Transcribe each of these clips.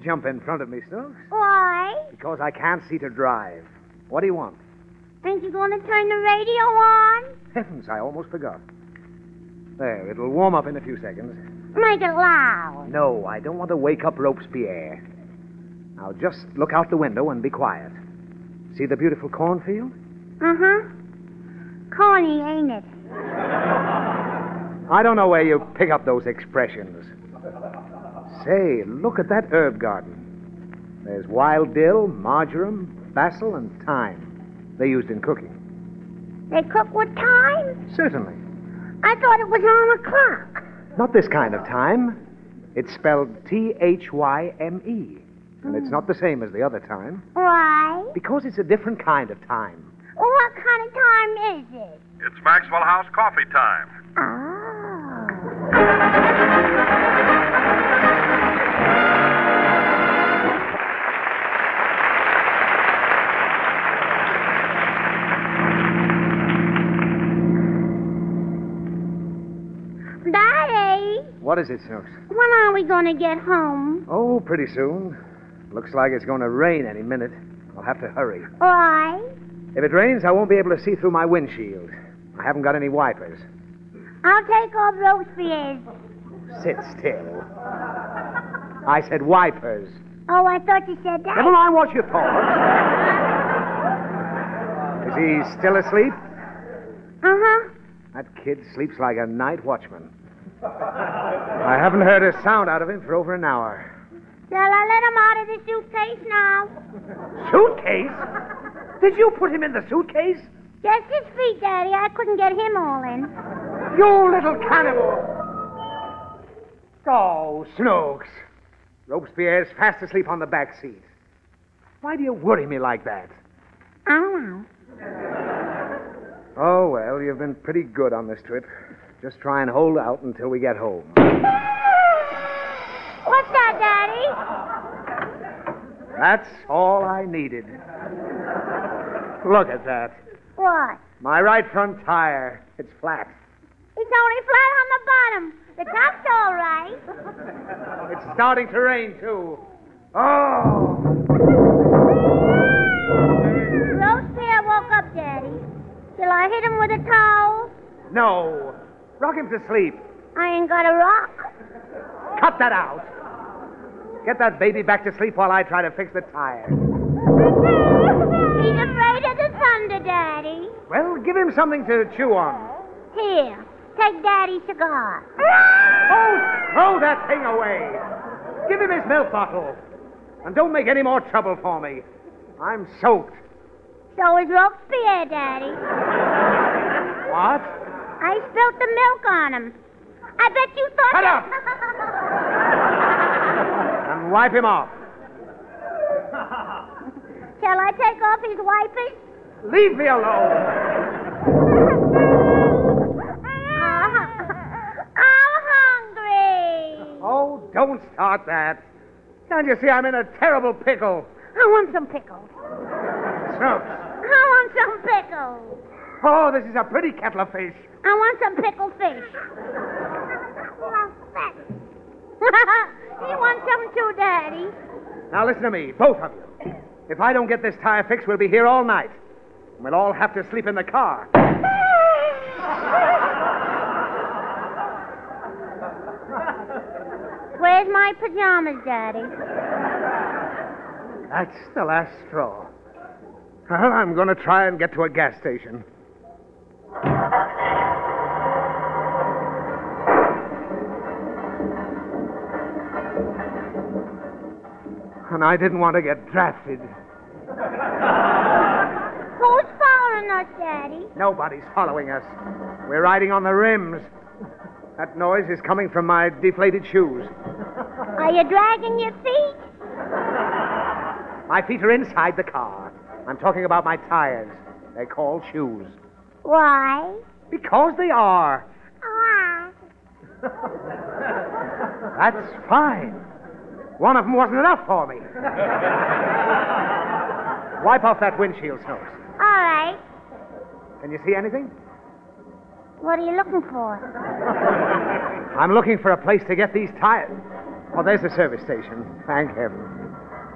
jump in front of me, Snooks. Why? Because I can't see to drive. What do you want? Ain't you going to turn the radio on? Heavens, I almost forgot. There, it'll warm up in a few seconds. Make it loud. No, I don't want to wake up Robespierre. Now, just look out the window and be quiet. See the beautiful cornfield? Uh-huh. Corny, ain't it? I don't know where you pick up those expressions. Say, look at that herb garden. There's wild dill, marjoram, basil, and thyme. They're used in cooking. They cook with thyme? Certainly. I thought it was on a clock. Not this kind of thyme. It's spelled Thyme. And it's not the same as the other thyme. Why? Because it's a different kind of thyme. Well, what kind of thyme is it? It's Maxwell House coffee time. Oh. Daddy, What is it, Snooks? when are we going to get home? Oh, pretty soon. Looks like it's going to rain any minute. I'll have to hurry. Why? If it rains, I won't be able to see through my windshield. I haven't got any wipers. I'll take off Robespierre's. Sit still. I said wipers. Oh, I thought you said that. Never mind what you thought. Is he still asleep? Uh-huh. That kid sleeps like a night watchman. I haven't heard a sound out of him for over an hour. Shall I let him out of the suitcase now? Suitcase? Did you put him in the suitcase? Just his feet, Daddy. I couldn't get him all in. You little cannibal! Oh, Snooks. Robespierre's fast asleep on the back seat. Why do you worry me like that? I don't know. Oh, well, you've been pretty good on this trip. Just try and hold out until we get home. What's that, Daddy? That's all I needed. Look at that. What? My right front tire. It's flat. It's only flat on the bottom. The top's all right. It's starting to rain, too. Oh! Robespierre woke up, Daddy. Shall I hit him with a towel? No. Rock him to sleep. I ain't got a rock. Cut that out. Get that baby back to sleep while I try to fix the tire. He's afraid of the thunder, Daddy. Well, give him something to chew on. Here, take Daddy's cigar. Oh, throw that thing away. Give him his milk bottle. And don't make any more trouble for me. I'm soaked. So is Robespierre, Daddy. What? I spilt the milk on him. I bet you thought... Shut up! And wipe him off. Shall I take off his wipers? Leave me alone. I'm hungry. Oh, don't start that. Can't you see I'm in a terrible pickle? I want some pickles. Snooks. I want some pickles. Oh, this is a pretty kettle of fish. I want some pickled fish. He wants some too, Daddy. Now listen to me, both of you. If I don't get this tire fixed, we'll be here all night. We'll all have to sleep in the car. Where's my pajamas, Daddy? That's the last straw. Well, I'm going to try and get to a gas station. And I didn't want to get drafted. Who's following us, Daddy? Nobody's following us. We're riding on the rims. That noise is coming from my deflated shoes. Are you dragging your feet? My feet are inside the car. I'm talking about my tires. They're called shoes. Why? Because they are. Why? That's fine. One of them wasn't enough for me. Wipe off that windshield, Snooks. All right. Can you see anything? What are you looking for? I'm looking for a place to get these tires. Oh, there's the service station. Thank heaven.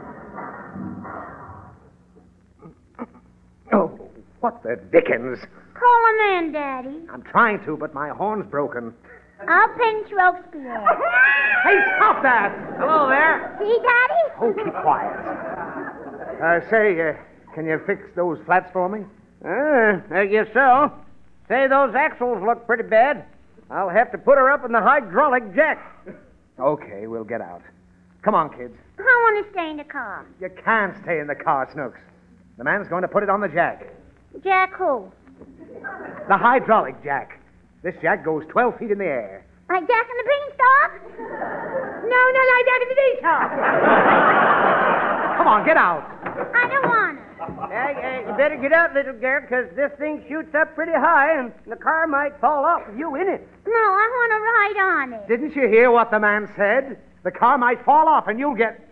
Oh, what the dickens? Call him in, Daddy. I'm trying to, but my horn's broken. I'll pinch Robespierre. Hey, stop that! Hello there. See, Daddy? Oh, keep quiet. Say, can you fix those flats for me? I guess so. Say, those axles look pretty bad. I'll have to put her up in the hydraulic jack. Okay, we'll get out. Come on, kids. I want to stay in the car. You can't stay in the car, Snooks. The man's going to put it on the jack. Jack who? The hydraulic jack. This jack goes 12 feet in the air. Like Jack and the Beanstalk? No, like Jack and the Beanstalk. Come on, get out. I don't want to. You better get out, little girl, because this thing shoots up pretty high, and the car might fall off with you in it. No, I want to ride on it. Didn't you hear what the man said? The car might fall off and you'll get...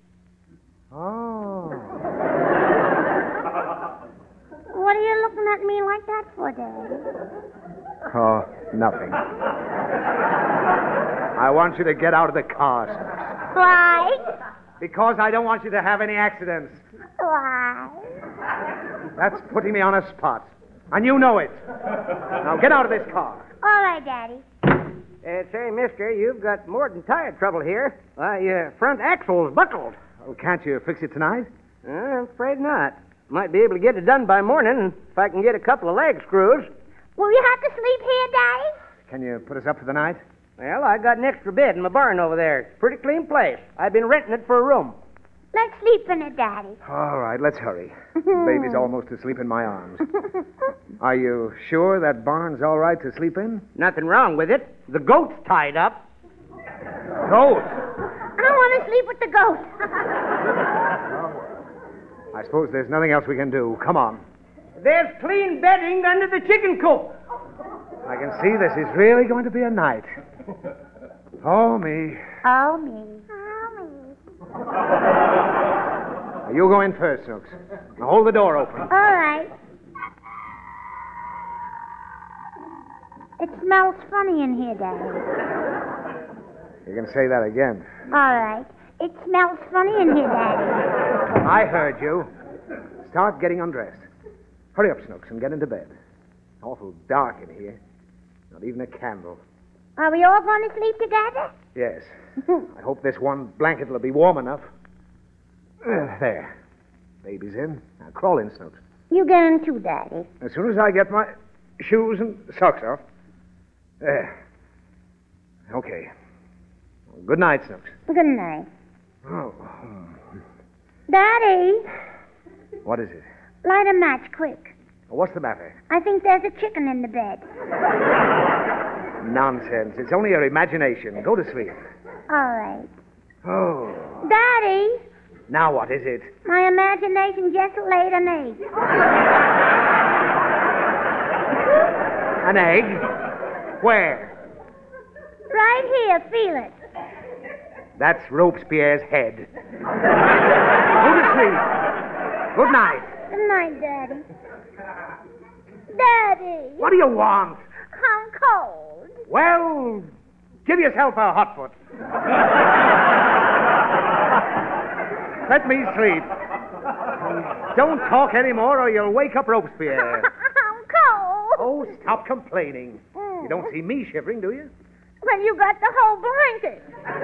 Oh. What are you looking at me like that for, Daddy? Oh, nothing. I want you to get out of the car, Snooks. Why? Because I don't want you to have any accidents. Why? That's putting me on a spot. And you know it. Now get out of this car. All right, Daddy. Say, mister, you've got more than tire trouble here. Your front axle's buckled. Well, can't you fix it tonight? I'm afraid not. Might be able to get it done by morning if I can get a couple of leg screws. Will you have to sleep here, Daddy? Can you put us up for the night? Well, I got an extra bed in my barn over there. It's a pretty clean place. I've been renting it for a room. Let's sleep in it, Daddy. All right, let's hurry. The baby's almost asleep in my arms. Are you sure that barn's all right to sleep in? Nothing wrong with it. The goat's tied up. Goat? I want to sleep with the goat. I suppose there's nothing else we can do. Come on. There's clean bedding under the chicken coop. I can see this is really going to be a night. Oh, me. Oh, me. You go in first, Snooks. Now hold the door open. All right. It smells funny in here, Daddy. You can say that again. All right. It smells funny in here, Daddy. I heard you. Start getting undressed. Hurry up, Snooks, and get into bed. Awful dark in here. Not even a candle. Are we all going to sleep together? Yes. I hope this one blanket will be warm enough. There. Baby's in. Now crawl in, Snooks. You get in too, Daddy. As soon as I get my shoes and socks off. There. Okay. Well, good night, Snooks. Good night. Oh. Daddy, What is it? light a match quick. What's the matter? I think there's a chicken in the bed. Nonsense. It's only your imagination. Go to sleep. All right. Oh. Daddy, Now what is it? my imagination just laid an egg. An egg? Where? Right here, feel it. That's Robespierre's head. Go to sleep. Good night. Good night, Daddy. Daddy, What do you want? I'm cold. Well, give yourself a hot foot. Let me sleep. Don't talk anymore or you'll wake up Robespierre. I'm cold. Oh, stop complaining. You don't see me shivering, do you? Well, you got the whole blanket.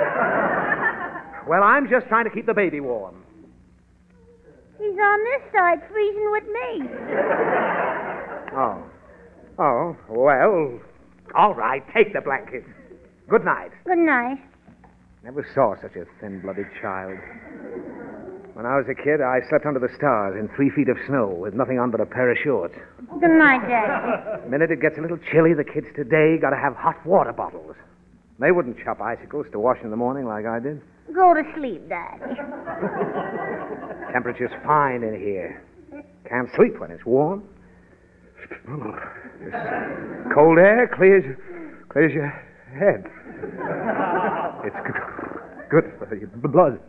Well, I'm just trying to keep the baby warm. He's on this side freezing with me. Oh. Oh, well, all right, take the blanket. Good night. Good night. Never saw such a thin-blooded child. When I was a kid, I slept under the stars in 3 feet of snow with nothing on but a pair of shorts. Good night, Daddy. The minute it gets a little chilly, the kids today got to have hot water bottles. They wouldn't chop icicles to wash in the morning like I did. Go to sleep, Daddy. Temperature's fine in here. Can't sleep when it's warm. This cold air clears your head. It's good for your blood.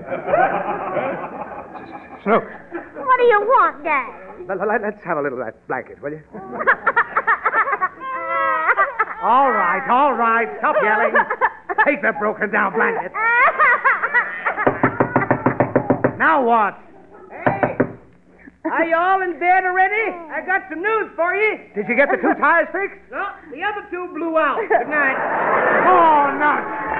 Snooks, What do you want, Daddy? let's have a little of that blanket, will you? All right. Stop yelling. Take the broken down blanket. Now what? Hey! Are you all in bed already? I got some news for you. Did you get the two tires fixed? No, the other two blew out. Good night. Oh, nuts!